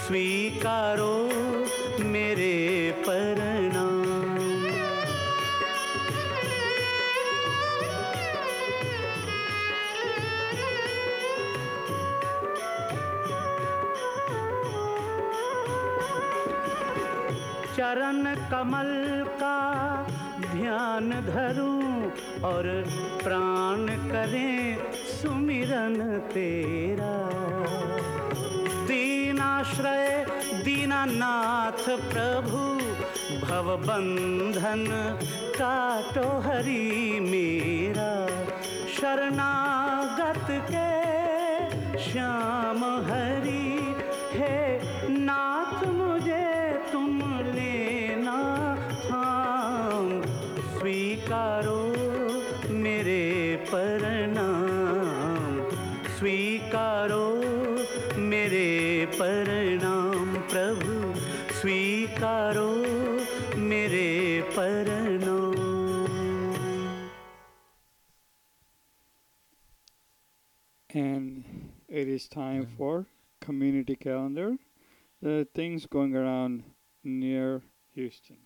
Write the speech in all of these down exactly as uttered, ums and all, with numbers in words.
स्वीकारो मेरे प्रणाम। चरण कमल का ध्यान धरूं और प्राण करें सुमिरन तेरा। दीनाश्रय दीनानाथ प्रभु भव बंधन काटो हरि मेरा। शरणागत के श्याम हरि हे नाथ मुझे तुम लेना थाम। स्वीकारो मेरे प्रणाम, स्वीकारो मेरे प्रणाम प्रभु, स्वीकारो मेरे प्रणाम। And it is time for community calendar. The things going around near Houston.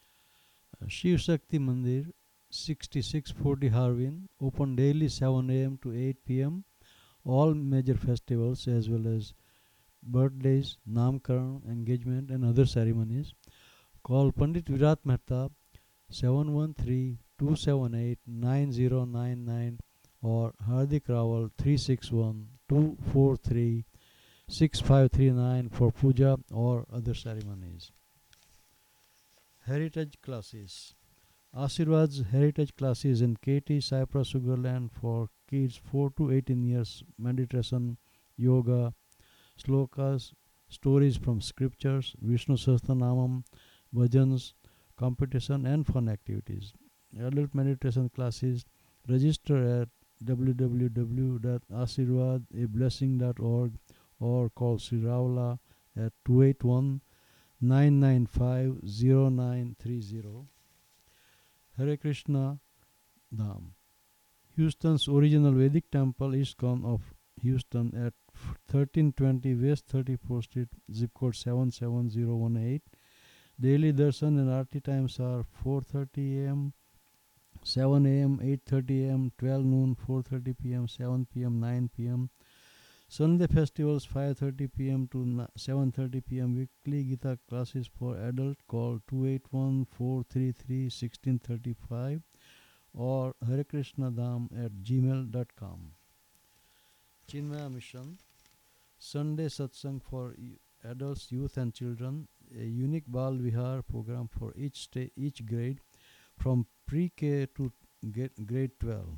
Shiv Shakti Mandir, sixty-six forty Harvin, open daily seven a m to eight p m All major festivals as well as birthdays, namkaran, engagement and other ceremonies. Call Pandit Virat Mehta seven one three, two seven eight, nine zero nine nine or Hardik Rawal three six one, two four three, six five three nine for puja or other ceremonies. Heritage classes. Ashirvad's heritage classes in K T Cyprus Sugarland for kids four to eighteen years. Meditation, yoga, slokas, stories from scriptures, Vishnu Sahasranamam, bhajans, competition and fun activities. Adult meditation classes. Register at w w w dot ashirwad a blessing dot org or call Sri Raula at two eight one, nine nine five, zero nine three zero. Hare Krishna Dham. Houston's original Vedic temple ISKCON of Houston at thirteen twenty West thirty-fourth Street, zip code seven seven zero one eight. Daily darshan and aarti times are four thirty a m, seven a m, eight thirty a m, twelve noon, four thirty p m, seven p m, nine p m Sunday festivals five thirty p m to seven thirty p m Weekly Gita classes for adult. Call two eight one, four three three, one six three five or harekrishnadham at gmail dot com. Chinmaya Mission Sunday Satsang for adults, youth and children. A unique Bal Vihar program for each sta- each grade from pre-K to grade twelve.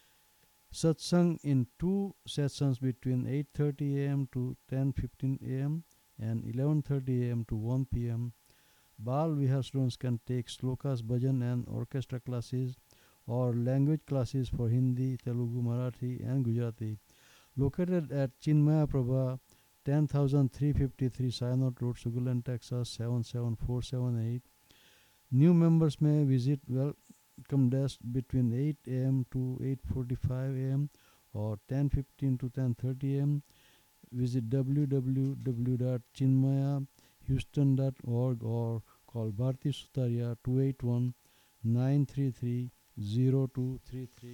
Satsang in two sessions between eight thirty a m to ten fifteen a m and eleven thirty a m to one p m Bal Vihar students can take slokas, bhajan and orchestra classes or language classes for Hindi, Telugu, Marathi and Gujarati. Located at Chinmaya Prabha, ten thousand three hundred fifty-three Synod Road, Sugarland, Texas seven seven four seven eight. New members may visit welcome desk between eight a m to eight forty-five a m or ten fifteen to ten thirty a m Visit w w w dot chinmaya houston dot org or call Bharti Sutaria two eight one, nine three three, zero two three three.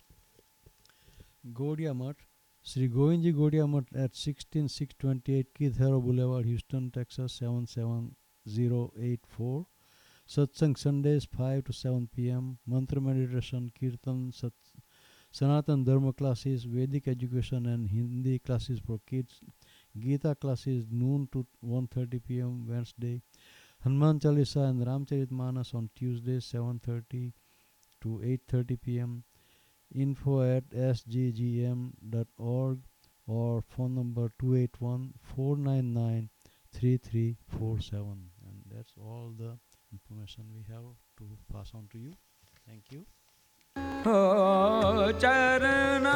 Gaudiya Math Sri Govindji Gaudiya Math at sixteen six twenty-eight Keith Harrow Boulevard, Houston, Texas seven seven zero eight four. Satsang Sundays five to seven p m Mantra meditation, Kirtan, Sat, Sanatan Dharma classes, Vedic education and Hindi classes for kids. Gita classes noon to one thirty p m Wednesday. Hanuman Chalisa and Ramcharitmanas on Tuesday seven thirty to eight thirty p m Info at s g g m dot org or phone number two eight one, four nine nine, three three four seven. And that's all the information we have to pass on to you. Thank you. Oh, Charana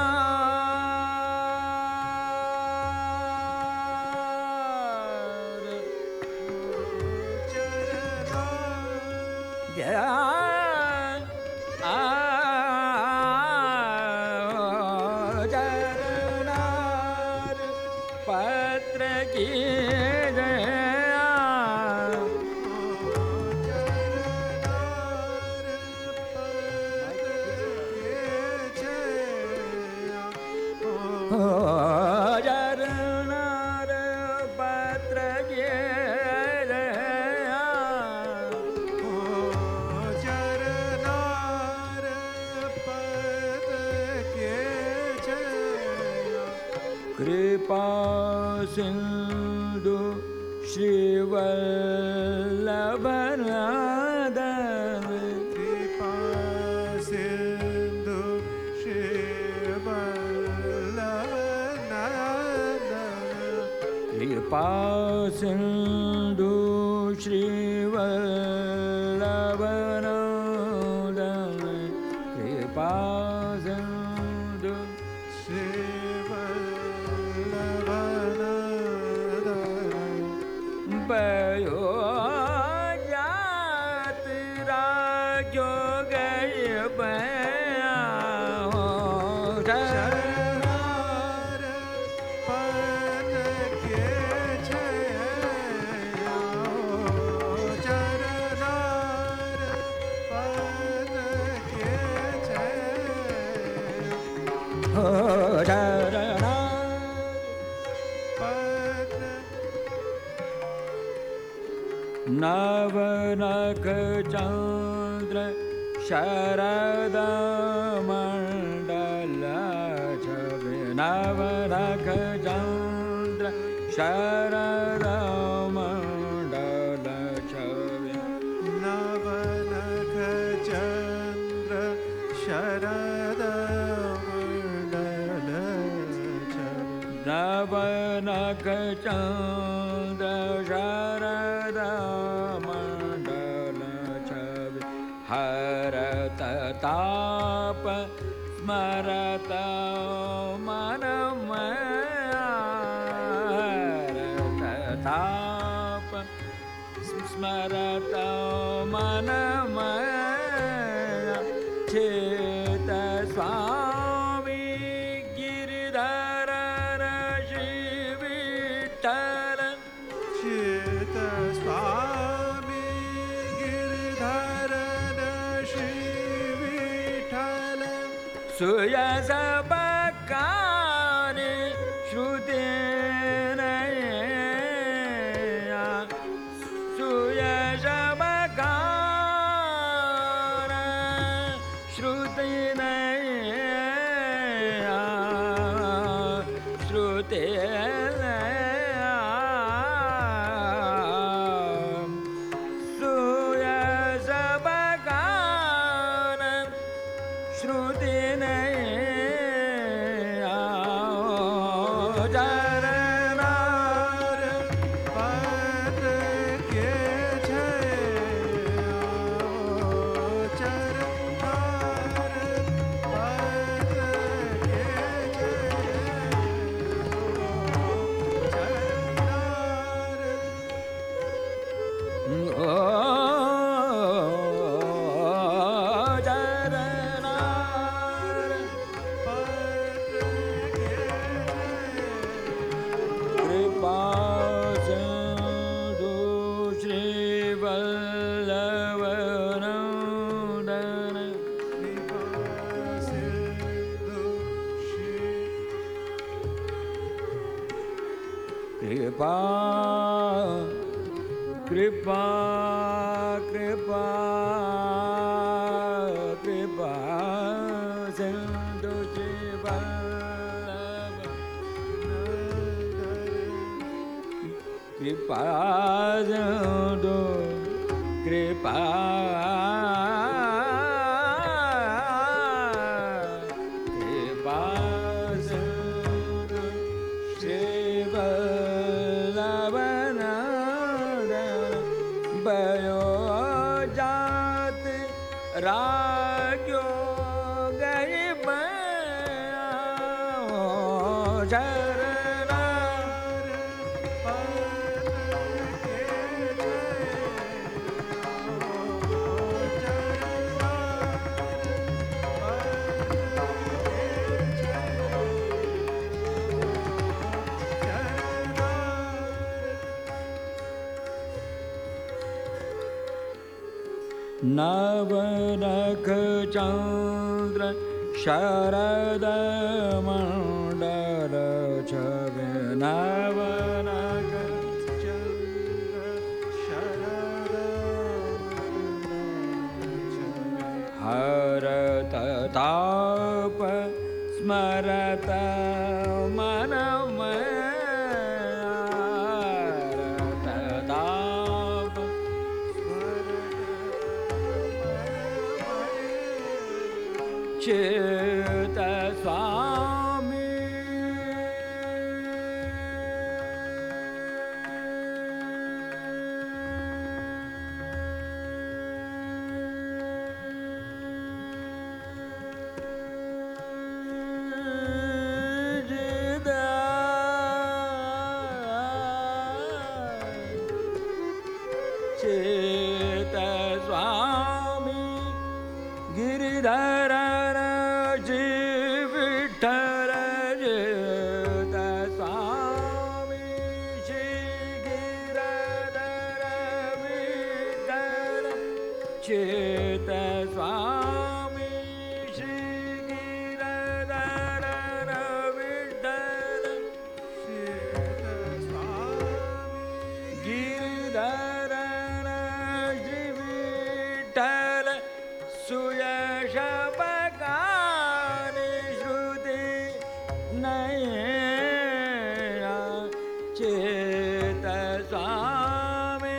Patra ki कृपा सिंधु श्रीवल्लभनादन कृपा सिंधु श्रीवल्लभनादन कृपा सिंधु श्रीवल्लभनादन कृपा सिंधु श्रीवल्लभनादन भयो जात राजो गय बया शरणार पन के छया चरणार पन के छया चरणा पन नवनख चंद्र शरद मंडल छवि नवनख चंद्र शरद मंडल छवि नवनख चंद्र शरद मंडल छवि नवनख चंद्र शरद मंडल छवि हरत ताप स्मरत मनमया हरत ताप स्मरत मनमया चेत स्वामी गिरिधर विठ्ठल चित स्वामी गिरधरन श्री विठ्ठल सुयस बकारे श्रुतेन सुयस बकार श्रुतेन श्रुतेन सुयस बकार श्रुतेन चरणार पन के छया चरणार पन के कृपा सिंधु श्रीवल्लभनादन कृपा कृपा कृपा कृपा सिंधु श्रीवल्लभ कृपा सिंधु कृपा कृपा सिंधु श्रीवल्लभनादन भयो जात राजो गय बया चरणार नवनख चंद्र शरद मंडल छवि नवनख चंद्र शरद हरत ताप स्मरत मनमय चित स्वामी चित स्वामी गिरिधर विठ्ठल चित स्वामी श्री गिरिधर विठ्ठल चित स्वामी श्री गिरिधर विठ्ठल चित स्वामी गिरिधर विठ्ठल सुयश बगानी श्रुति नयना चित स्वामी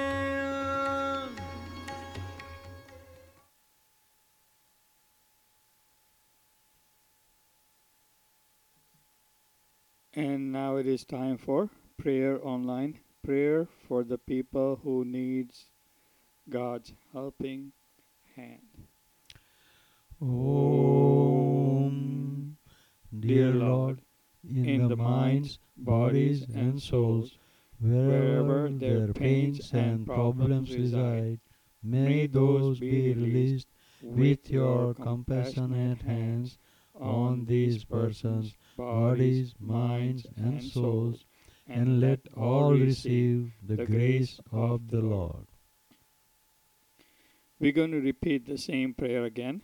And now it is time for prayer online. Prayer for the people who needs God's helping hand. Om. Dear Lord, in the minds, bodies, and souls, wherever their pains and problems reside, may those be released with your compassionate hands on these persons, bodies, minds, and souls, and let all receive the grace of the Lord. We're going to repeat the same prayer again.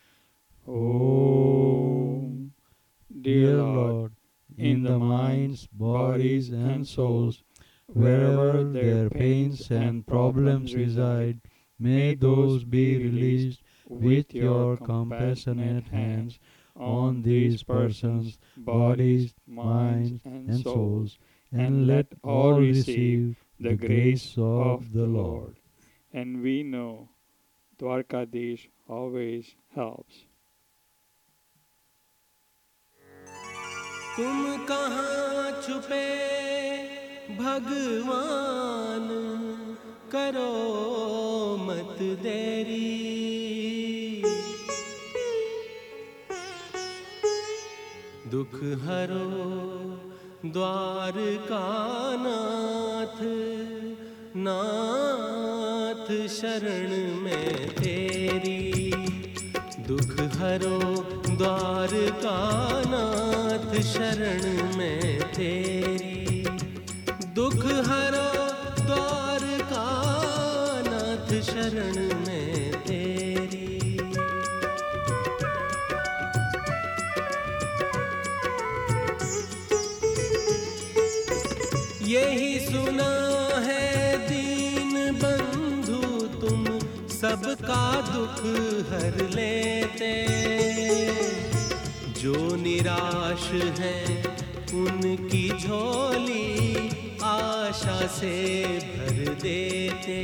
Om. Dear Lord, in the minds, bodies, and souls, wherever their pains and problems reside, may those be released with your compassionate hands on these persons, bodies, minds, and souls, and let all receive the grace of the Lord. And we know Dwarkadish always helps. तुम कहाँ छुपे भगवान, करो मत देरी। दुख हरो द्वारका नाथ, नाथ शरण में तेरी। दुख हरो द्वारका नाथ शरण में तेरी। दुख हरो द्वारका नाथ शरण में तेरी। यही सुना है दीन बंधु तुम सबका दुख हर लेते। जो निराश हैं उनकी झोली आशा से भर देते।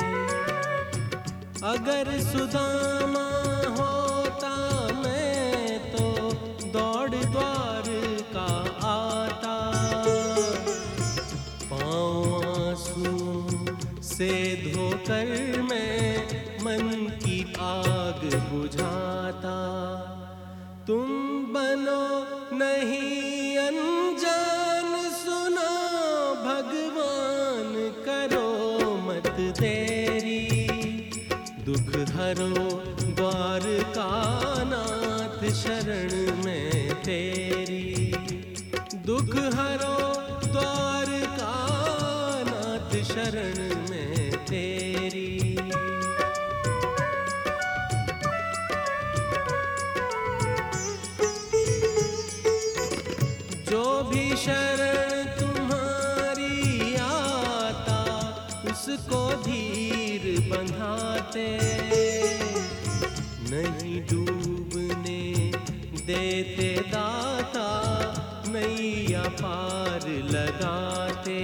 अगर सुदामा होता मैं तो दौड़ द्वार का आता। पाँव आंसू से धोकर मैं मन की आग बुझाता। तुम बनो नहीं अनजान, सुनो भगवान करो मत देरी। दुख हरो द्वारका नाथ शरण में तेरी। दुख हरो द्वारका नाथ शरण में तेरी। जो भी शरण तुम्हारी आता उसको धीर बंधाते। नहीं डूबने देते दाता, नैया पार लगाते।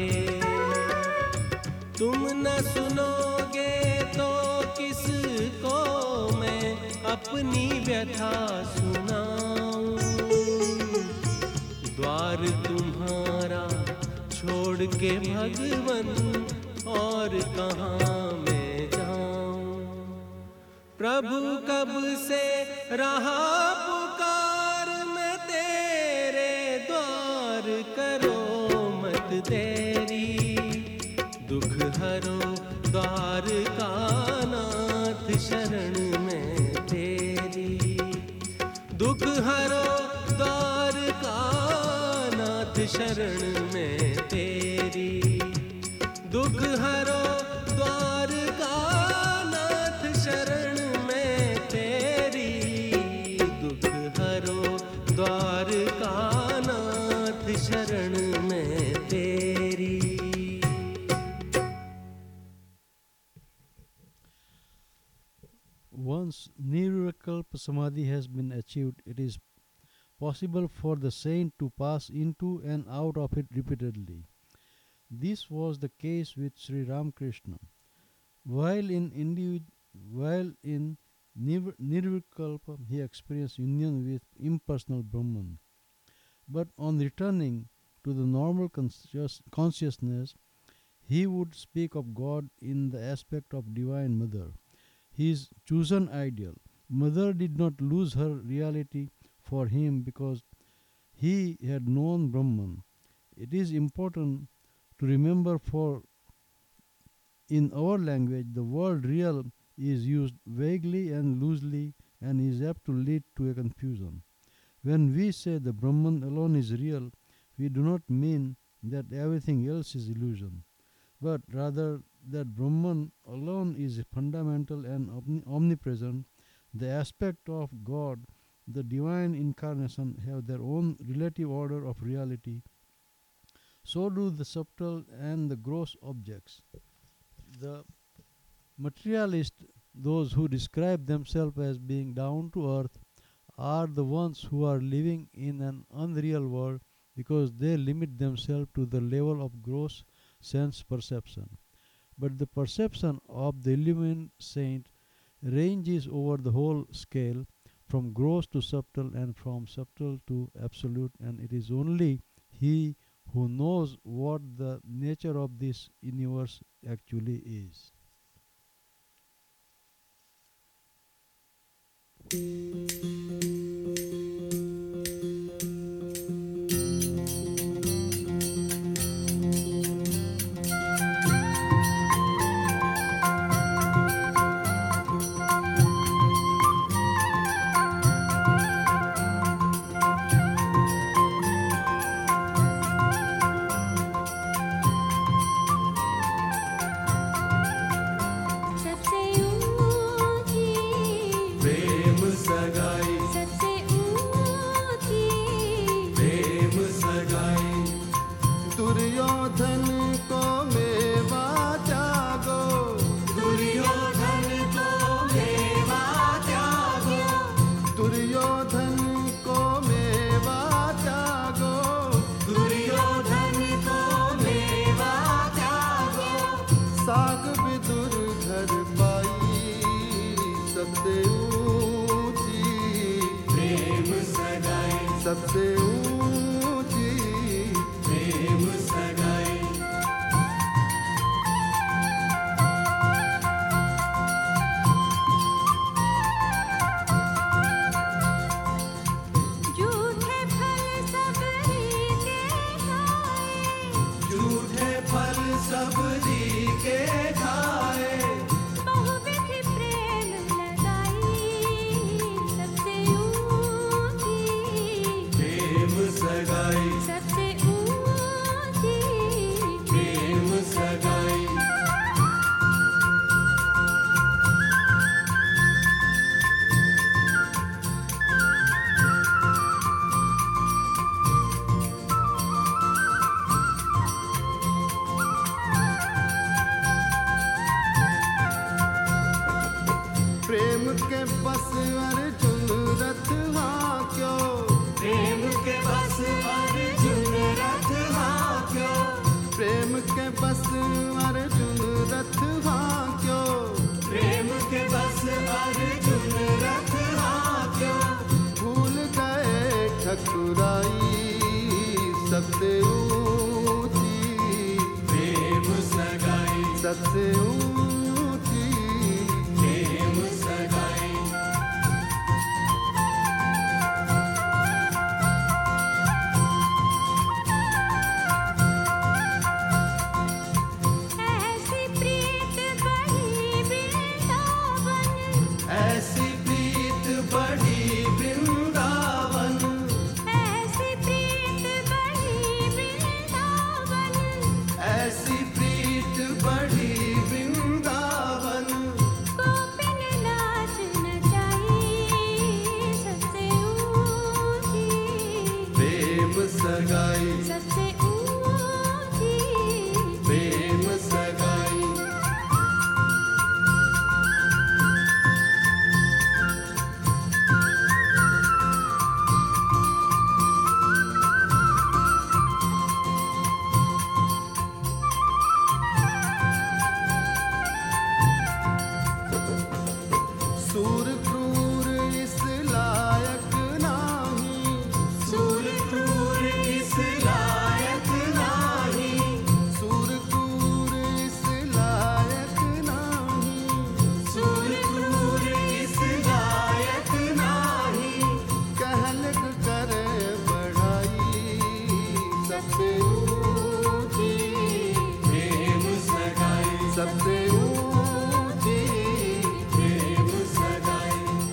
तुम न सुनोगे तो किसको मैं अपनी व्यथा सुनाऊं। द्वार तुम्हारा छोड़ के भगवन और कहाँ मैं जाऊं। प्रभु कब से रहा पुकार मैं तेरे द्वार, करो मत देरी। दुख हरो द्वार का नाथ शरण में तेरी। दुख हरो द्वार का नाथ शरण में तेरी। दुख हरो द्वार का नाथ शरण में तेरी। दुख हरो द्वार का नाथ शरण में तेरी। Once Nirvikalpa Samadhi has been achieved, it is possible for the saint to pass into and out of it repeatedly. This was the case with Sri Ramakrishna. While in individ- while in Nir- Nirvikalpa, he experienced union with impersonal Brahman. But on returning to the normal conscious- consciousness, he would speak of God in the aspect of Divine Mother, his chosen ideal. Mother did not lose her reality for him because he had known Brahman. It is important to remember, for in our language the word real is used vaguely and loosely and is apt to lead to a confusion. When we say the Brahman alone is real, we do not mean that everything else is illusion, but rather that Brahman alone is fundamental and omni- omnipresent. The aspect of God, the divine incarnation, have their own relative order of reality. So do the subtle and the gross objects. The materialists, those who describe themselves as being down to earth, are the ones who are living in an unreal world because they limit themselves to the level of gross sense perception. But the perception of the illumined saint ranges over the whole scale, from gross to subtle and from subtle to absolute, and it is only he who knows what the nature of this universe actually is. सबसे ऊंची प्रेम सगाई, सबसे ऊंची प्रेम सगाई। दुर्योधन को मेवा त्यागो, दुर्योधन को मेवा त्यागो, दुर्योधन को मेवा त्यागो, दुर्योधन को मेवा त्यागो। साग विदुर घर पाई, सबसे ऊंची प्रेम सगाई, सबसे ऊंची प्रेम सगाई। झूठे फल सबरी के खाए, झूठे फल सबरी के खाए, बहुविधि प्रेम लगाई, सबसे ऊंची प्रेम सगाई, सबसे ऊंची प्रेम सगाई। प्रेम के बस अर्जुन रथ हाक्यो, प्रेम के बस अर्जुन रथ हाक्यो, प्रेम के बस अर्जुन रथ हाक्यो, प्रेम के बस अर्जुन रथ हाक्यो। सबसे ऊंची प्रेम सगाई सबसे ऊंची प्रेम सगाई ऐसी प्रीत बड़ी वृंदावन ऐसी प्रीत बड़ी वृंदावन ऐसी प्रीत बड़ी वृंदावन ऐसी प्रीत बड़ी वृंदावन गोपिन नाच नचाई सबसे ऊंची प्रेम सगाई सबसे ऊंची प्रेम सगाई सूर क्रूर इस लायक नाही सूर क्रूर इस लायक नाही सूर क्रूर इस लायक नाही सूर क्रूर इस लायक नाही कहलक करे बढ़ाई सबसे ऊंची प्रेम सगाई सबसे ऊंची प्रेम सगाई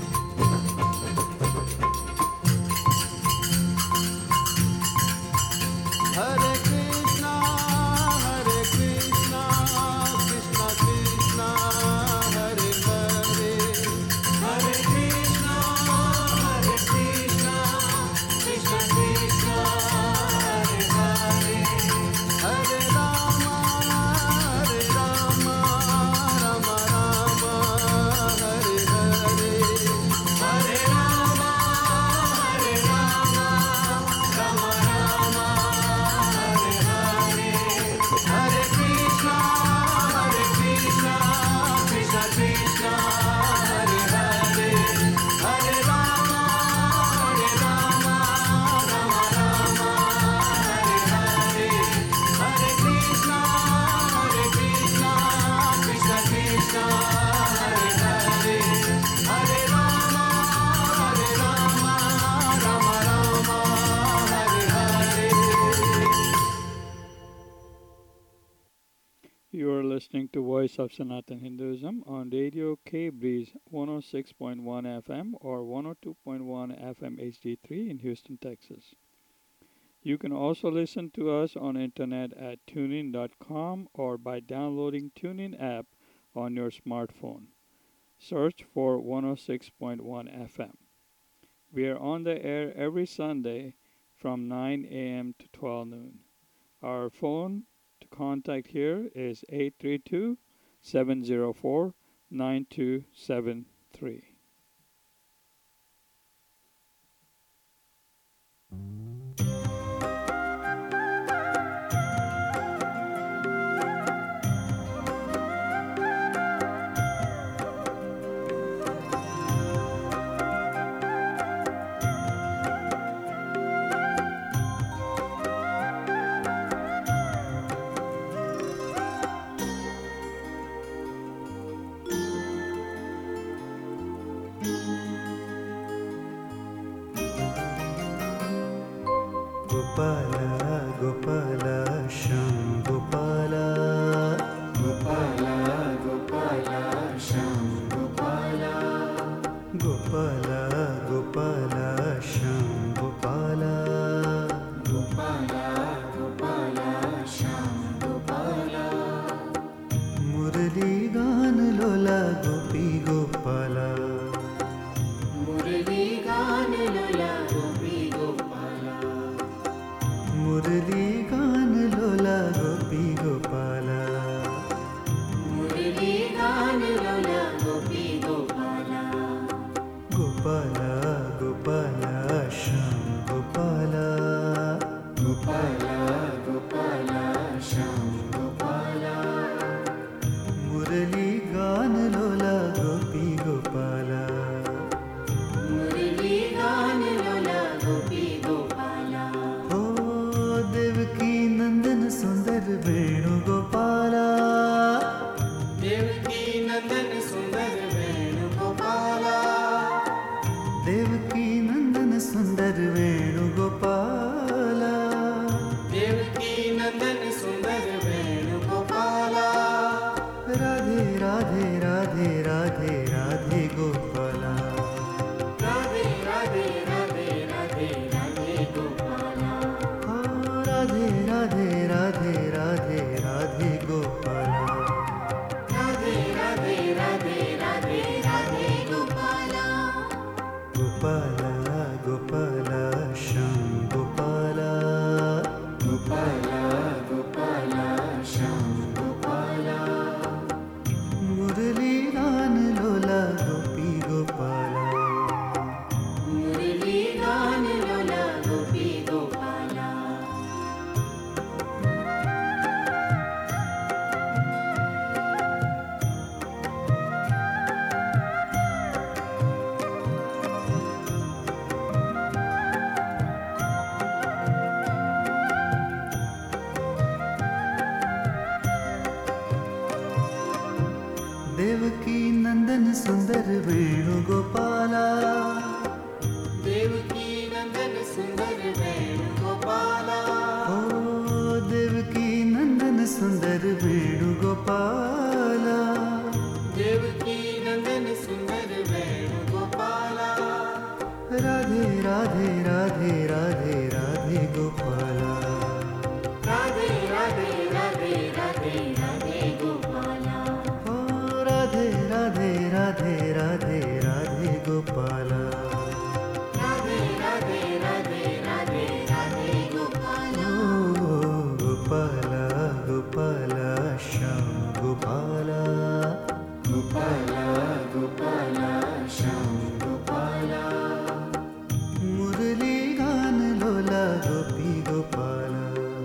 हरे कृष्णा हरे कृष्णा कृष्णा कृष्णा हरे हरे हरे कृष्णा हरे कृष्णा कृष्ण कृष्ण हरे हरे हरे रामा हरे रामा राम राम हरे हरे हरे रामा हरे रामा राम राम हरे हरे हरे कृष्णा हरे कृष्णा कृष्ण कृष्ण हरे हरे हरे रामा हरे रामा राम राम हरे हरे हरे कृष्णा हरे कृष्णा कृष्ण कृष्ण हरे हरे हरे रामा हरे Rama Ram Ram Hare Hare You are listening to Voice of Sanatan Hinduism on Radio K Breeze one oh six point one F M or one oh two point one F M H D three in Houston, Texas. You can also listen to us on internet at tunein dot com or by downloading TuneIn app on your smartphone. Search for one oh six point one F M. We are on the air every Sunday from nine a.m. to twelve noon. Our phone to contact here is eight three two, seven zero four, nine two seven three. सुंदर वेणुगोपाला देवकी नंदन सुंदर वेणुगोपाला ओ देवकी नंदन सुंदर वेणुगोपाला देवकी नंदन सुंदर वेणुगोपाला राधे राधे राधे राधे राधे गोपाला राधे राधे राधे राधे राधे गोपाला ओ राधे राधे राधे राधे राधे गोपाला राधे राधे राधे राधे राधे गोपाला ओ गोपाला गोपाला श्याम गोपाला गोपाला गोपाला श्याम गोपाला मुरली गान लोला गोपी गोपाला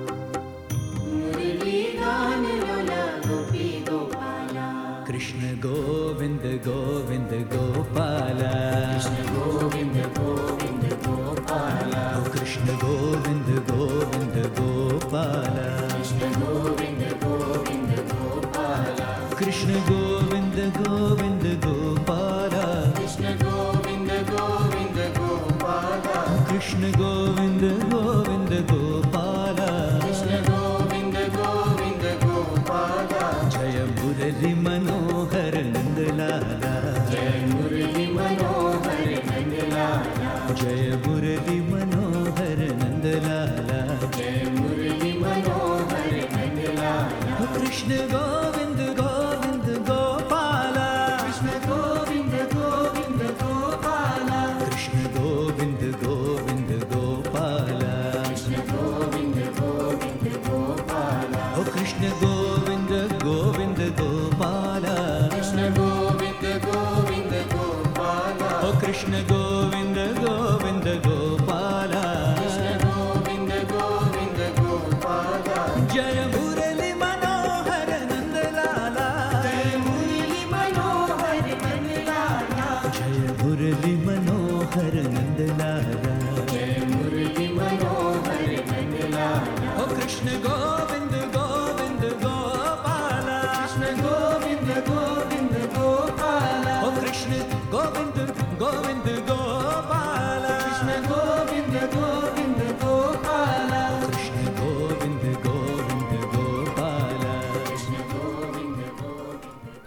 मुरली गान लोला गोपी गोपाला कृष्ण गोविंद गोविंद गोपाला गोविंद गोविंद गोपाला ओ कृष्ण गोविंद गोविंद गोपाला कृष्ण गोविंद गोविंद गोपाला कृष्ण गोविंद गोविंद गोपाला कृष्ण गोविंद गोविंद गोपाला कृष्ण गोविंद गोविंद गोपाला कृष्ण गोविंद गोविंद गोपाला जय मुरली मनोहर नंदलाला जय मुरली मनोहर नंदलाला जय मुरली मनोहर नंदलाला जय मुरली मनोहर नंदलाला ओ कृष्ण गोविंद गोविंद गोपाला कृष्ण गोविंद गोविंद गोपाला कृष्ण गोविंद गोविंद गोपाला कृष्ण गोविंद गोविंद गोपाला ओ कृष्ण गोविंद गोविंद गोपाला कृष्ण गोविंद गोविंद गोपाला ओ कृष्ण गोविंद गोविंद गोपाला कृष्ण गोविंद गोविंद गोपाला जय मुरली मनोहर नंदलाला जय मुरली मनोहर नंदलाला जय मुरली मनोहर नंदलाला जय मुरली मनोहर नंदलाला ओ कृष्ण गोविंद गोविंद गोपाला कृष्ण गोविंद गोविंद गोपाला ओ Krishna Govind Govind Gopala Krishna Govind Govind Gopala Krishna Govind Govind Gopala Krishna Govind Govind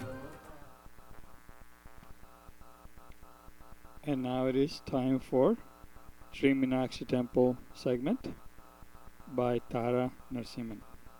And now it is time for Sri Meenakshi Temple segment by Tara Narasimhan.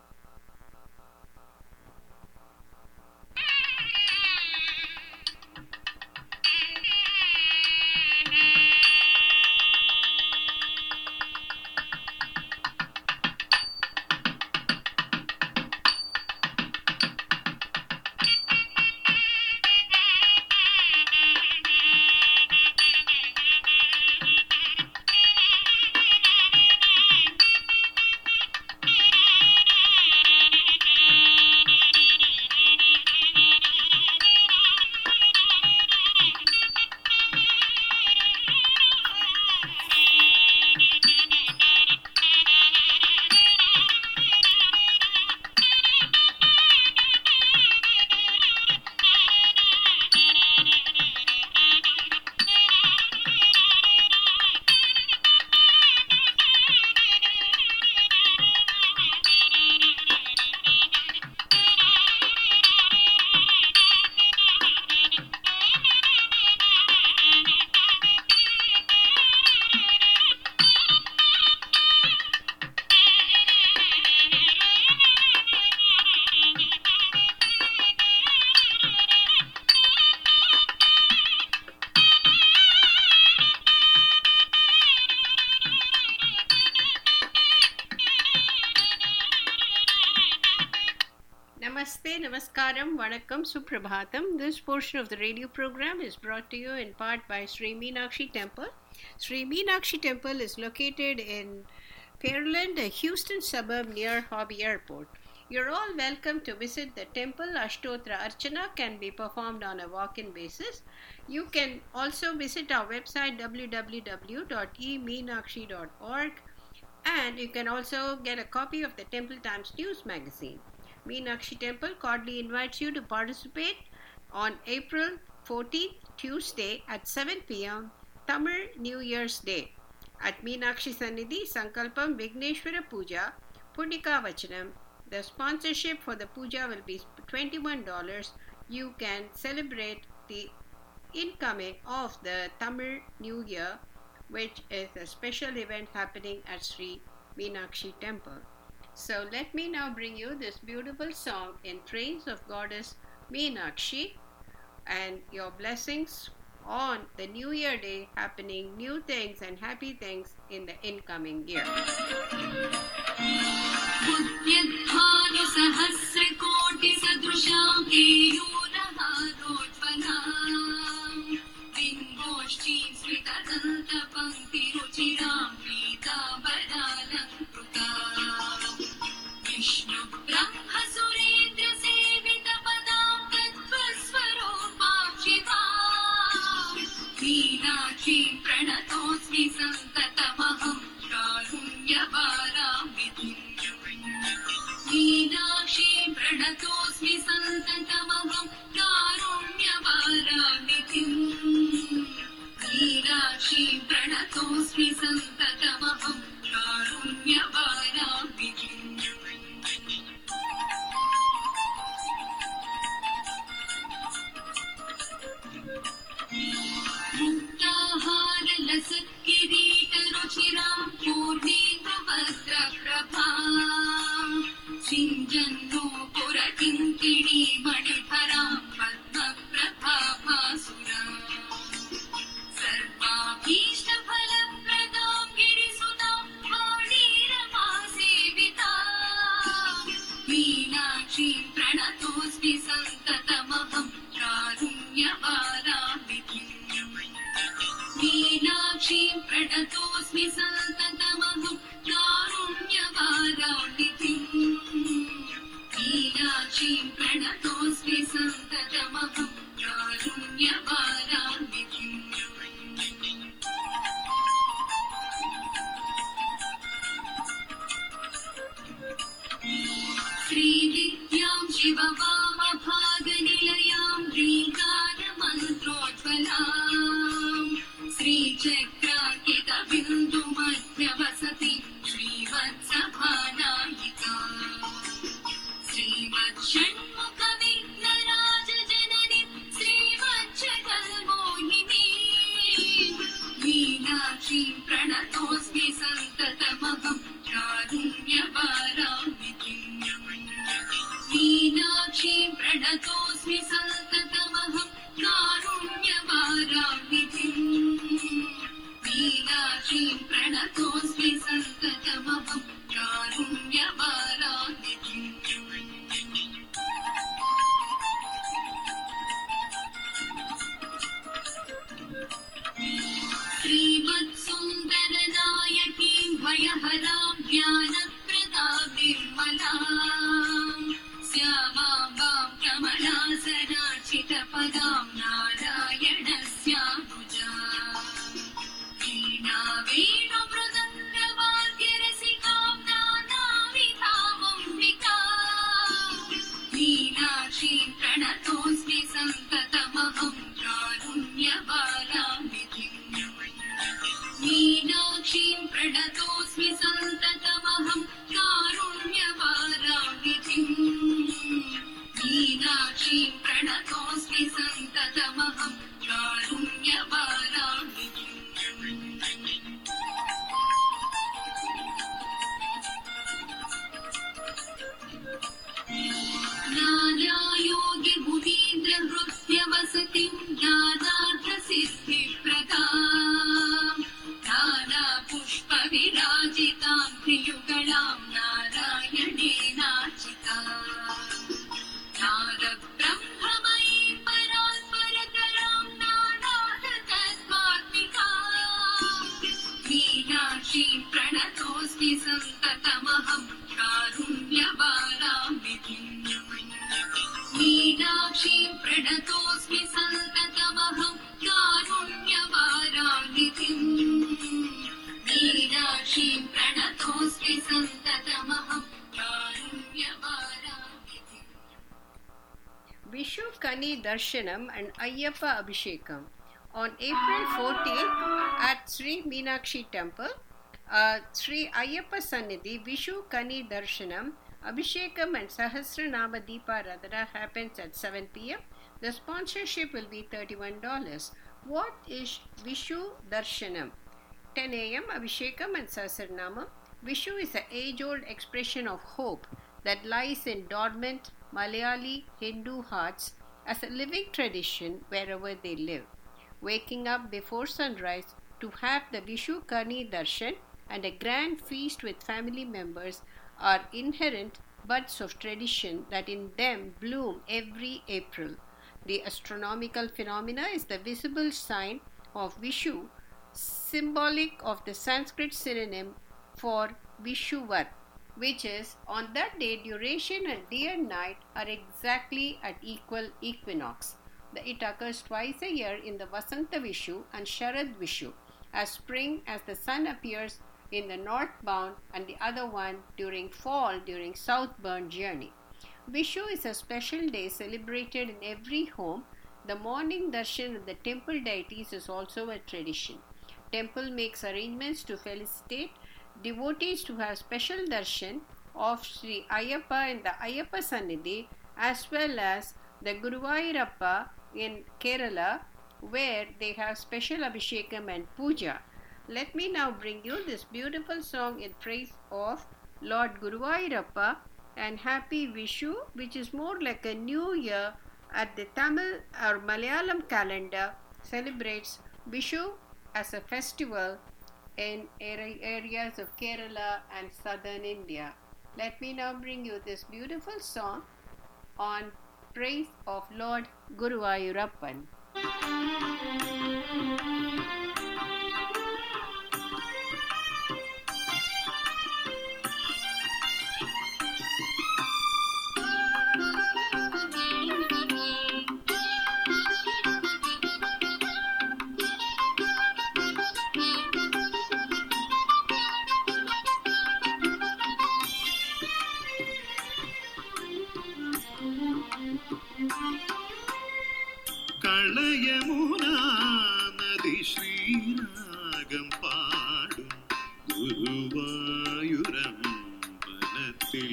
Namaste, Namaskaram, Vanakkam, Suprabhatam. This portion of the radio program is brought to you in part by Sri Meenakshi Temple. Sri Meenakshi Temple is located in Pearland, a Houston suburb near Hobby Airport. You're all welcome to visit the temple. Ashtotra Archana can be performed on a walk-in basis. You can also visit our website w w w dot e meenakshi dot org, and you can also get a copy of the Temple Times News magazine. Meenakshi Temple cordially invites you to participate on April fourteenth, Tuesday at seven p m, Tamil New Year's Day. At Meenakshi Sannidhi, Sankalpam Vigneshwara Puja, Punika Vachanam. The sponsorship for the puja will be twenty-one dollars. You can celebrate the incoming of the Tamil New Year, which is a special event happening at Sri Meenakshi Temple. So let me now bring you this beautiful song in praise of Goddess Meenakshi and your blessings on the New Year Day, happening new things and happy things in the incoming year. Meenakshi प्रणतोऽस्मि सन्ततमहं कारुण्यवारामिति मीनाक्षी प्रणतोऽस्मि सन्ततमहं कारुण्यवारामिति मीनाक्षी प्रणतोऽस्मि सन्ततमहं कारुण्यवारामिति मुक्ताहारलसत्किरीटरुचिरां पूर्णेन्द्रवस्त्रप्रभां सिञ्जन्नो पुरकिङ्किणी मणिधरां पद्मप्रभाभासुरां सर्वाभीष्टफलप्रदां गिरिसुतां वाणीरमासेवितां मीनाक्षीं प्रणतोऽस्मि सन्ततमहं कारुण्यवारामिति मीनाक्षीं प्रणतोऽस्मि सन्ततमहं कारुण्यवारामिति मीनाक्षीं प्रणतोऽस्मि सन्ततमहं कारुण्यवारामिति श्रीविद्यां शिववामभागनिलयां ह्रीङ्कारमन्त्रोज्ज्वलाम् श्रीचक्राङ्कितबिन्दुमध्यवसति श्रीवत्सभानायिका श्रीमच्छण्मुखविघ्नराजजननी श्रीवत्सकल्मोहिनी मीनाक्षीं प्रणतोऽस्मि सन्ततमहं कारुण्यवारामिति मीनाक्षीं प्रणतोऽस्मि सन्ततमहं कारुण्यवारामिति मीनाक्षीं प्रणतोऽस्मि सन्ततमहं कारुण्यवारामिति श्रीमत्सुन्दरनायकीं भयहरां ज्ञानप्रदां निर्मलां श्यामां कमलासनार्चितपदां नारायणस्यानुजां वीणा वेणुमृदङ्गवाद्यरसिकां नानाविधामम्बिकां मीनाक्षीं प्रणतोऽस्मि सन्ततमहं कारुण्यवारामिति मीनाक्षीं प्रणतोऽस्मि सन्ततमहं कारुण्यवारामिति मीनाक्षीं प्रणतोऽस्मि सन्ततमहं कारुण्यवारामिति नानायोगिमुनीन्द्रहृद्यवसतिं ज्ञानार्थसिद्धिप्रदां नानापुष्पविराजितां त्रियुगलां नारायणेनार्चितां नादब्रह्ममयीं परात्परतरां नानार्थतत्त्वात्मिकां मीनाक्षीं प्रणतोऽस्मि सन्ततमहं कारुण्यवारामिति मीनाक्षीं प्रणतोऽस्मि सन्ततमहं कारुण्यवारामिति मीनाक्षीं प्रणतोऽस्मि सन्ततमहं कारुण्यवारामिति Vishu Kani Darshanam and Ayyappa Abhishekam. On April fourteenth at Sri Meenakshi Temple, uh, Sri Ayyappa Sannidhi, Vishu Kani Darshanam, Abhishekam and Sahasranama Deepa Radhana happens at seven p m The sponsorship will be thirty-one dollars. What is Vishu Darshanam? ten a m Abhishekam and Sahasranama. Vishu is an age-old expression of hope that lies in dormant Malayali Hindu hearts as a living tradition wherever they live. Waking up before sunrise to have the Vishu Kani Darshan and a grand feast with family members are inherent buds of tradition that in them bloom every April. The astronomical phenomena is the visible sign of Vishu, symbolic of the Sanskrit synonym for Vishuvat, which is on that day duration and day and night are exactly at equal equinox. The, it occurs twice a year in the Vasanta Vishu and Sharad Vishu, as spring as the sun appears in the northbound and the other one during fall during southbound journey. Vishu is a special day celebrated in every home. The morning darshan of the temple deities is also a tradition. Temple makes arrangements to felicitate devotees to have special darshan of Sri Ayyappa in the Ayyappa Sannidhi as well as the Guruvayurappa in Kerala, where they have special Abhishekam and Puja. Let me now bring you this beautiful song in praise of Lord Guruvayurappa and Happy Vishu, which is more like a new year at the Tamil or Malayalam calendar, celebrates Vishu as a festival in areas of Kerala and southern India. Let me now bring you this beautiful song on praise of Lord Guruvayurappan. കളയമുനാ നദി ശ്രീരാഗം പാടും ഗുരുവായൂരമ്പലത്തിൽ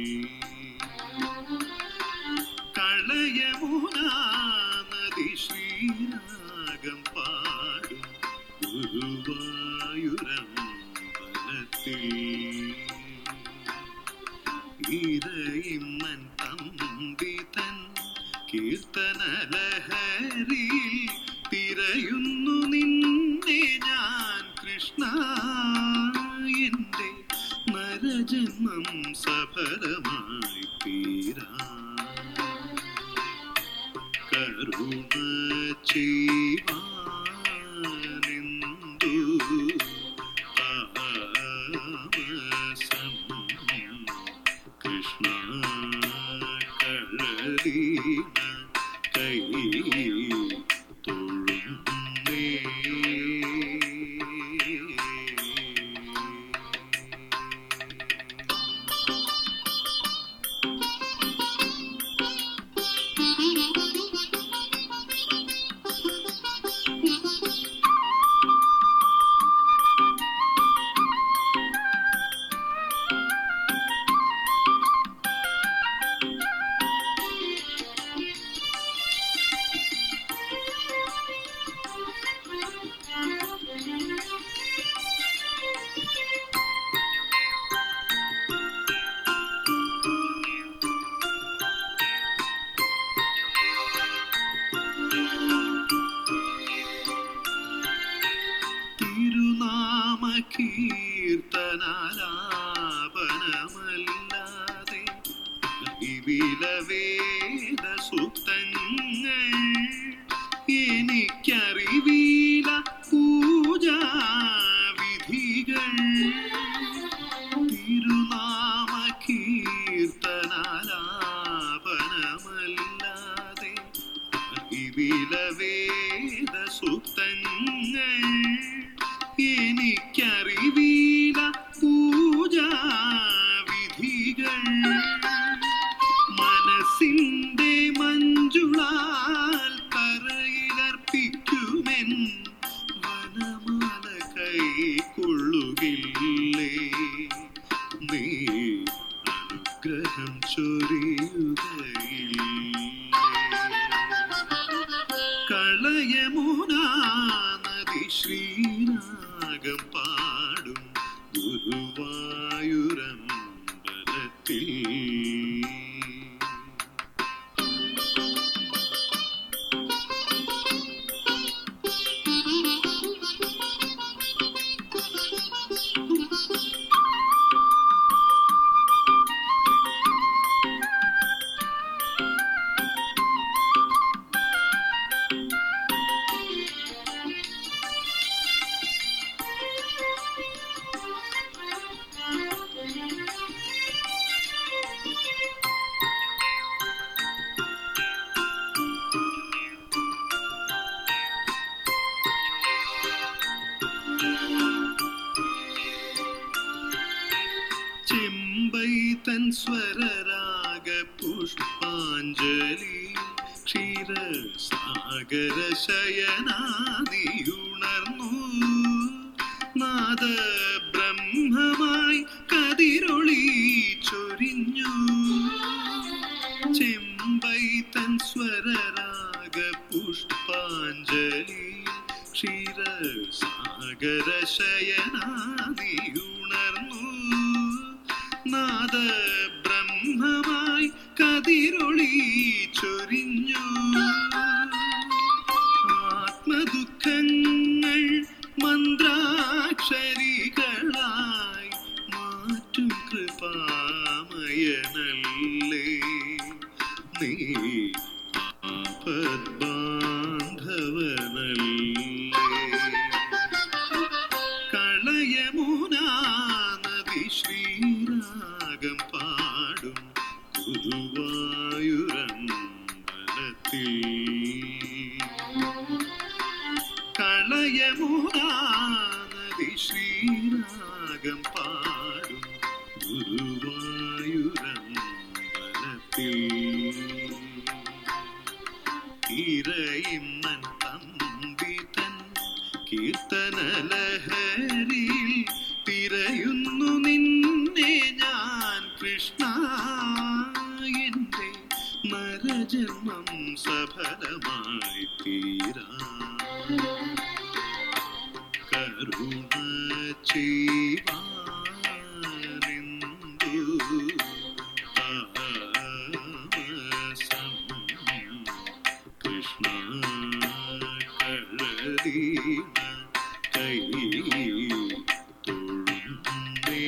കളയമുനാ നദി ശ്രീരാഗം പാടും ഗുരുവായൂരമ്പലത്തിൽ ഇരയിമ്മൻ തമ്പി തൻ കീർത്തനലഹരിയിൽ തിരയുന്നു നിന്നെ ഞാൻ കൃഷ്ണ എൻ്റെ നരജന്മം സഫലമായി തീരാ കരുണ ചെയ്യുവാനെന്തു താമസം കൃഷ്ണ കളരീന കൈ തൊഴുന്നേ കീർത്തനാലാപനമല്ലാതെ വിവിലവേദ സൂക്തങ്ങൾ എനിക്കറിവില പൂജാവിധികൾ തിരുനാമ കീർത്തനാലാപനമല്ലാതെ വിവിലവേദ സൂക്തങ്ങൾ എനിക്കറിവില പൂജാവിധികൾ മനസ്സിൻ്റെ മഞ്ജു ശ്രീരാഗം പാടും ഗുരുവായൂരമ്പലത്തിൽ. ചെമ്പൈ തൻ സ്വരരാഗ പുഷ്പാഞ്ജലി ക്ഷീരസാഗര ശയനാദിയുണർന്നു നാദ ബ്രഹ്മമായി കതിരൊളി ചൊരിഞ്ഞു. ചെമ്പൈ തൻ സ്വരരാഗ പുഷ്പാഞ്ജലി ക്ഷീരസാഗര ശയനാദിയുണർന്നു നാദ ബ്രഹ്മമായി കതിരൊളി ചൊരിഞ്ഞു. ആത്മദുഃഖങ്ങൾ മന്ത്രാക്ഷരികളായി മാറ്റും കൃപാമയനല്ലേ നീ ആപദ്ബാന്ധവനല്ലേ. കളയമുനാ നദി ശ്രീരാഗം പാടും ഗുരുവായൂരമ്പലത്തിൽ. കളയമുനാ നദി ശ്രീരാഗം പാടും ഗുരുവായൂരമ്പലത്തിൽ. ഇരയിമ്മൻ തമ്പി തൻ കീർത്തനലഹരിയിൽ തിരയുന്നു നിന്നെ ഞാൻ കൃഷ്ണ. എന്റെ നരജന്മം സഫലമായി തീരാ കരുണ ചെയ്യുവാനെന്തു താമസം കൃഷ്ണ. കഴലീണ കൈ തൊഴുന്നേ.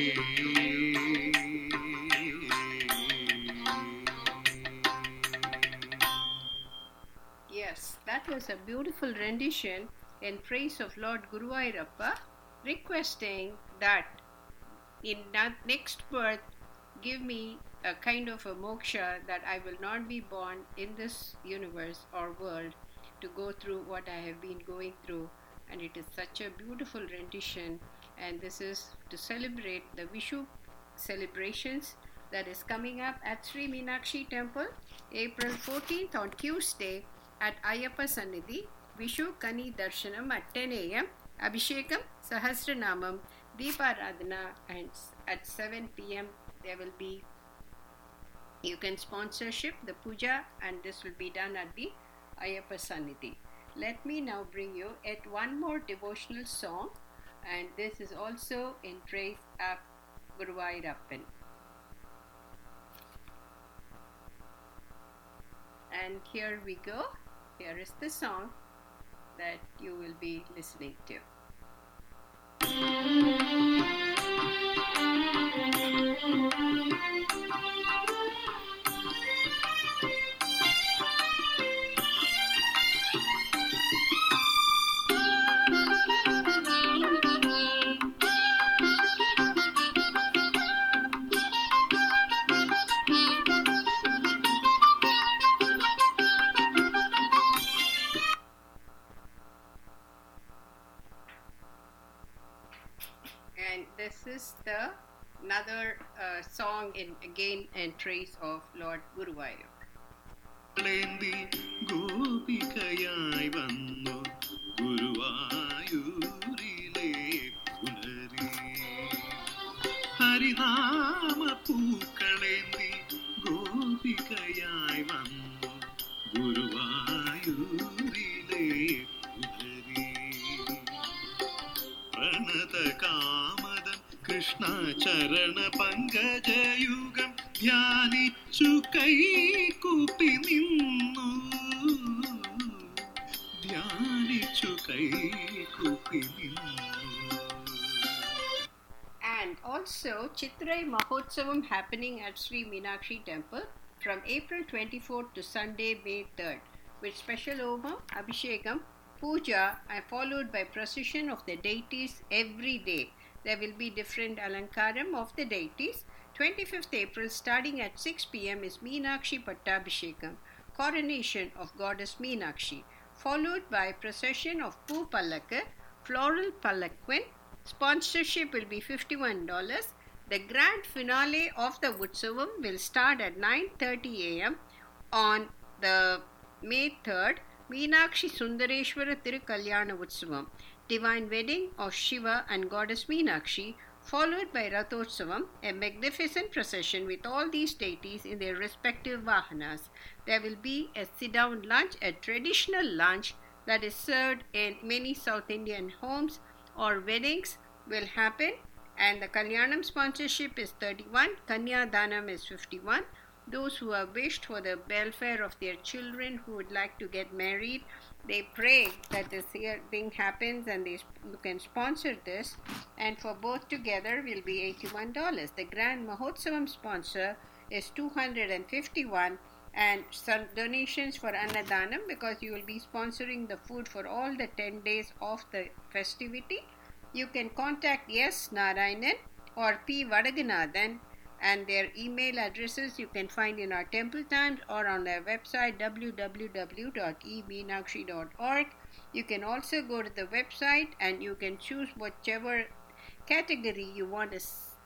Yes, that was a beautiful rendition in praise of Lord Guruvayurappa, requesting that in that next birth give me a kind of a moksha, that I will not be born in this universe or world to go through what I have been going through. And it is such a beautiful rendition, and this is to celebrate the Vishu celebrations that is coming up at Sri Meenakshi Temple April fourteenth on Tuesday at Ayyappa Sannidhi. Vishu Kani Darshanam at ten a.m. Abhishekam, Sahasranamam, Deeparadhana, and at seven p.m. there will be, you can sponsorship the puja, and this will be done at the Ayyappa Sannidhi. Let me now bring you at one more devotional song, and this is also in praise of Guruvayurappan. And here we go. Here is the song that you will be listening to. And this is the another uh, song in again in praise of Lord Guruvayur. ളേന്തി ഗോപികയായി വന്നു ഗുരുവായൂരിലെ പുലരി. ഹരിനാമ പൂക്കളേന്തി ഗോപികയായി വന്നു ഗുരുവായൂരിലെ പുലരി. കൃഷ്ണചരണ പങ്കജയുഗം ധ്യാനിച്ചു കൈകൂപ്പി നിന്നു ധ്യാനിച്ചു കൈകൂപ്പി നിന്നു. And also Chitrai Mahotsavam happening at Sri Meenakshi Temple from April twenty-fourth to Sunday, May third, with special Omam, Abhishekam, Puja, and followed by procession of the deities every day. There will be different alankaram of the deities. twenty-fifth April, starting at six p.m. is Meenakshi Pattabhishekam, coronation of goddess Meenakshi, followed by procession of Poo Pallakku, floral palanquin. Sponsorship will be fifty-one dollars. The grand finale of the Utsavam will start at nine thirty a.m. on the May third, Meenakshi Sundareshwara Tirukalyana Utsavam, divine wedding of Shiva and goddess Meenakshi, followed by Rathotsavam, a magnificent procession with all these deities in their respective vahanas. There will be a sit-down lunch, a traditional lunch that is served in many South Indian homes or weddings will happen, and the Kalyanam sponsorship is thirty-one, Kanya Danam is fifty-one. Those who have wished for the welfare of their children who would like to get married, they pray that this year thing happens and they sp- can sponsor this, and for both together will be eighty-one dollars. The Grand Mahotsavam sponsor is two hundred fifty-one, and some donations for Annadanam, because you will be sponsoring the food for all the ten days of the festivity. You can contact S. Narayanan or P. Vadaganathan, and their email addresses you can find in our Temple Times or on their website w w w dot e meenakshi dot org. You can also go to the website and you can choose whichever category you want to s-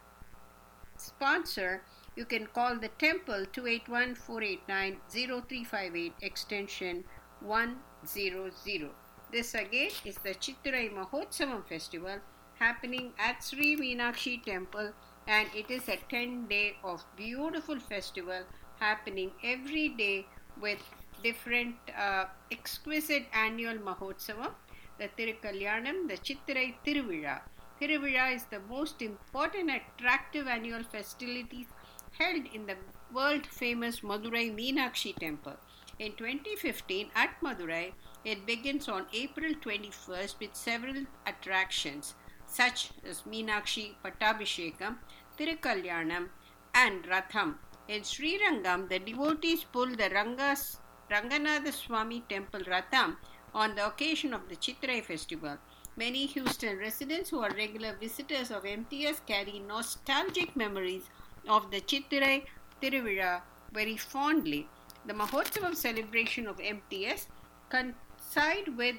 sponsor. You can call the temple two eight one, four eight nine, zero three five eight extension one hundred. This again is the Chitrai Mahotsavam festival happening at Sri Meenakshi Temple, and it is a ten day of beautiful festival happening every day with different uh, exquisite annual Mahotsavam, the Tirukalyanam, the Chitrai Tiruvizha. Tiruvizha is the most important attractive annual festivities held in the world famous Madurai Meenakshi Temple. In twenty fifteen at Madurai, it begins on April twenty-first with several attractions such as Meenakshi Pattabhishekam, Tirukalyanam, and Ratham. In Srirangam, the devotees pull the Rangas, Ranganatha Swami Temple Ratham on the occasion of the Chitrai festival. Many Houston residents who are regular visitors of M T S carry nostalgic memories of the Chitrai Tiruvizha very fondly. The Mahotsavam celebration of M T S coincide with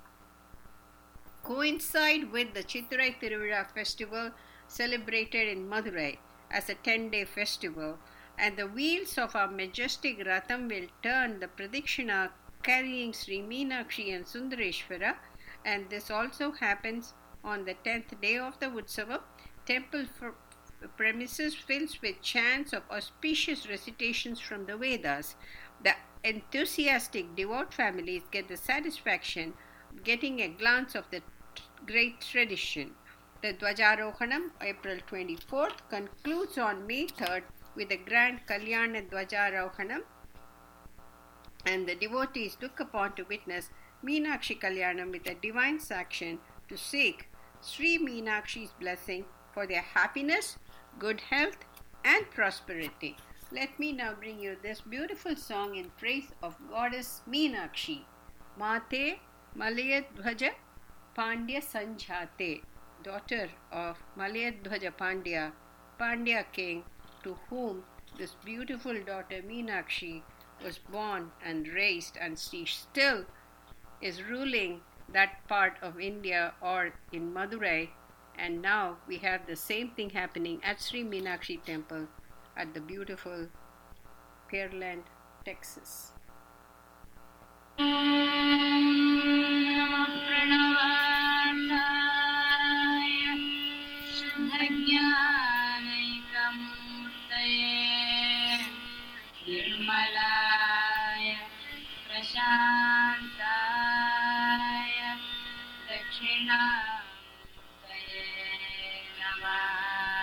coincide with the Chitrai Tiruvizha festival celebrated in Madurai as a ten-day festival, and the wheels of our majestic Ratham will turn the Pradikshina carrying Sri Meenakshi and Sundareshwara, and this also happens on the tenth day of the Utsavam. Temple for premises fills with chants of auspicious recitations from the Vedas. The enthusiastic devout families get the satisfaction of getting a glance of the t- great tradition. The Dwajarohanam, April twenty-fourth, concludes on May third with a grand Kalyana Dwajarohanam, and the devotees look upon to witness Meenakshi Kalyanam with a divine sanction to seek Sri Meenakshi's blessing for their happiness, good health, and prosperity. Let me now bring you this beautiful song in praise of Goddess Meenakshi. Mate Malayadhwaja Pandya Sanjhate, daughter of Malayadhwaja Pandya, Pandya king, to whom this beautiful daughter Meenakshi was born and raised, and she still is ruling that part of India or in Madurai. And now we have the same thing happening at Sri Meenakshi Temple at the beautiful Pearland, Texas. निर्मलाय प्रशान्ताय दक्षिणामूर्तये नमः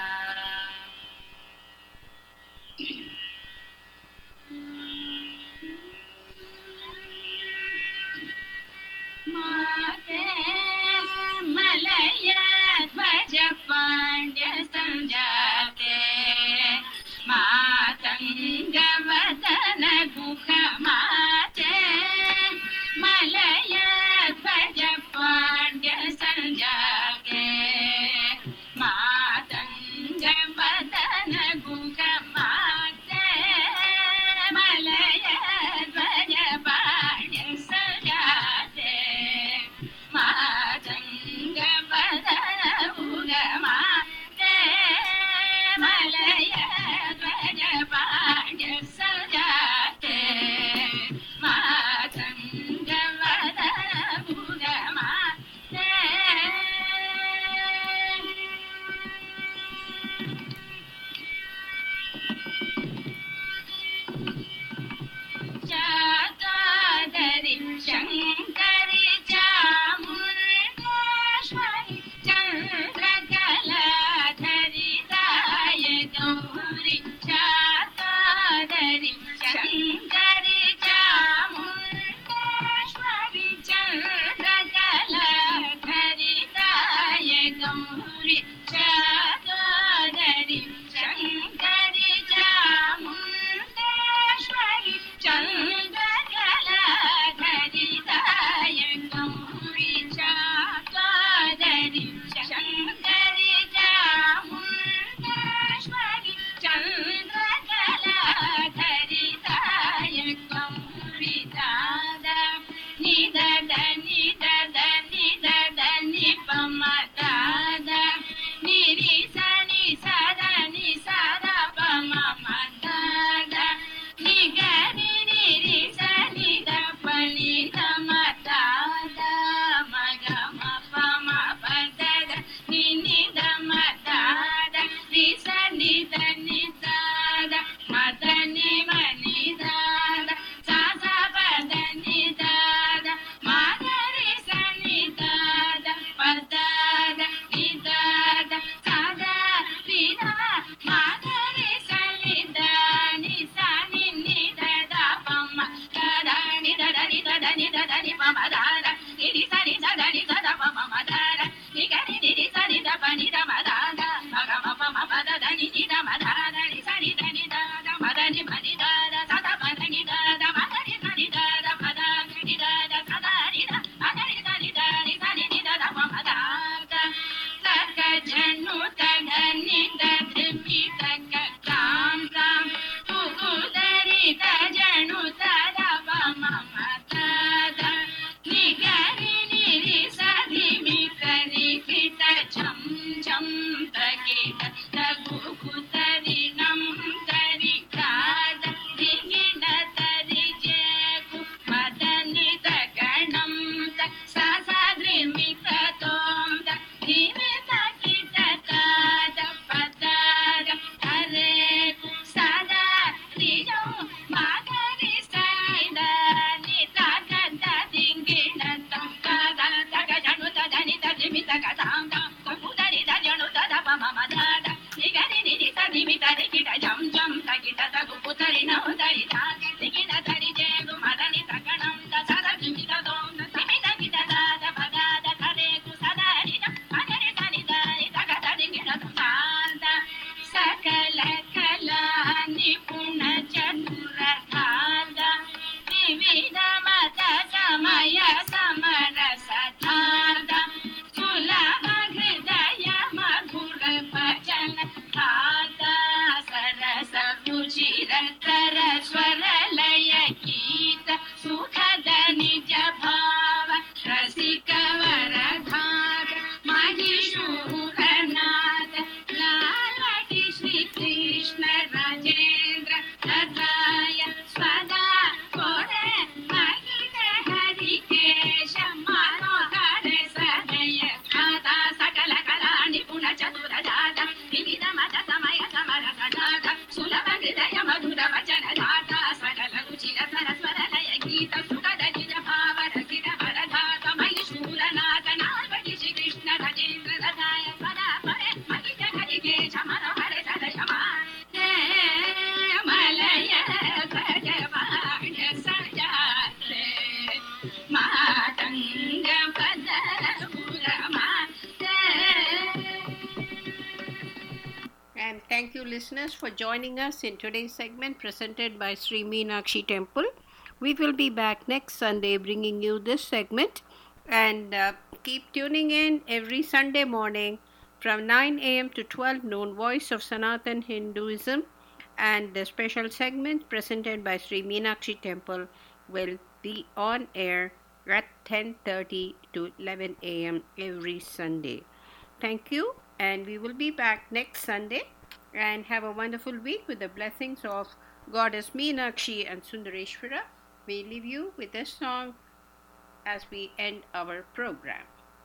దని దని దని మమ దార నిరి సరి సదని సద మమ దార నిగరి నిరి సరి ద పని ద మదాద మగ మమ మమ దని ని ద మదాద ని సరి దని ద ద మదని పని ద ద సద పని ద ద మదని సరి ద ద పద ని ద ద సద ని ద మదని సరి ద ని సరి ని ద ద మమ దాద తక జను తగ ని ద త్రిమి తక కాం కాం పుగుదరి త జను తద మమ మదాద నిగరి నిరి సరి మి కరి కిట చం చం తకిట తగు కుతరి నం తరి కాద దిగిన తరి జేకు మదని తగణం త ససద్రి మిత తోం త ధిమి తకిట తాద పదాద హరే సదా రిజో మాగరి సైద ని తగ దింగిన తం కాద తగ జను తదని తదిమి తగ తాం తాం కుదరి తజను తద పమ మదాద నిగరి నిరి తదిమి తరి కిట జం జం తగిట తగు కుతరి నౌ తరి తాగ దిగిన తరి జేగు మదని తగణం త సద దిమిత దోం దిమి తగిట దాద పదాద హరే కు సదా రిజ మగరి తని తరి తగ తదిగిన తం శాంత సకల కళా నిపుణ చతుర ధాద వివిధ మత సమయ సమరస ధాద సులభ హృదయ మధుర భజన ధాద సరస రుచిర తర స్వర లయ గీత సుఖద నిజ భావ రసిక వర ధాద మహిషూరనాథ లాలటి శ్రీ కృష్ణ రాజేంద్ర రథాయ స్వదా కోరే మహిత హరికేశ మనోహర సదయ ధాత సకల కళా నిపుణ చతుర ధాత వివిధ మత సమయ సమరస ధాత సులభ హృదయ మధుర వచన ధాత సకల రుచిర సరస్వర లయ గీత సుఖద నిజ భావ రసిక వర ధాత మహిషూరనాథ నాల్వటి శ్రీ కృష్ణ రాజేంద్ర రథాయ స్వదా కోరే మహిత హరికేశ మనోహర సదయ మలయ భజవాణ సజాత్రే మాతంగ పద And thank you, listeners, for joining us in today's segment presented by Sri Meenakshi Temple. We will be back next Sunday bringing you this segment. And uh, keep tuning in every Sunday morning from nine a.m. to twelve noon, Voice of Sanatan Hinduism. And the special segment presented by Sri Meenakshi Temple will be on air at ten thirty to eleven a.m. every Sunday. Thank you, and we will be back next Sunday. And have a wonderful week with the blessings of Goddess Meenakshi and Sundareshwara. We leave you with this song as we end our program.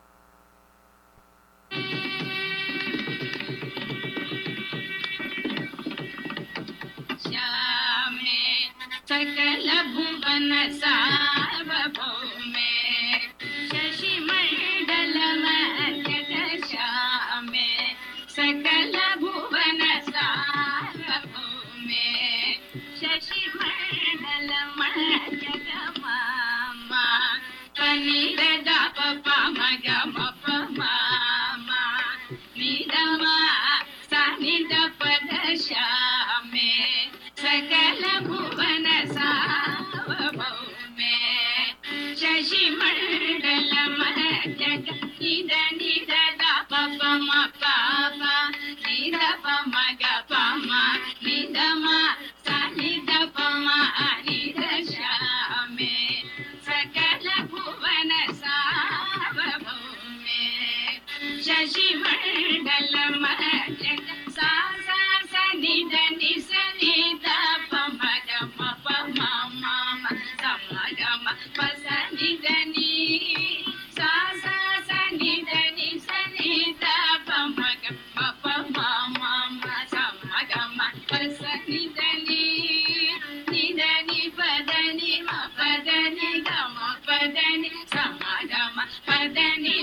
श्यामे सकल भुवन सार्वभौमे शशि मंडल मध्यग श्यामे सकल भुवन सार्वभौमे शशि मंडल मध्यग मामा पनिर दाप पम गम मामा निदमा सानिद पद श्यामे सकल भुवन सार्वभौमे शशि मंडल मध्यग निद निद दाप पम पापा निद पम ग पम निदम सानिद पम निद श्यामे सकल भुवन सार्वभौमे शशि मंडल मध्यग सा सा सा निद नि स निद पम ग म प म म म स म ग म प स निद नि सा सा सा निद नि स निद पम ग म प म म म स म ग म प स निद नि निद नि पद नि म पद नि ग म पद नि स म ग म पद नि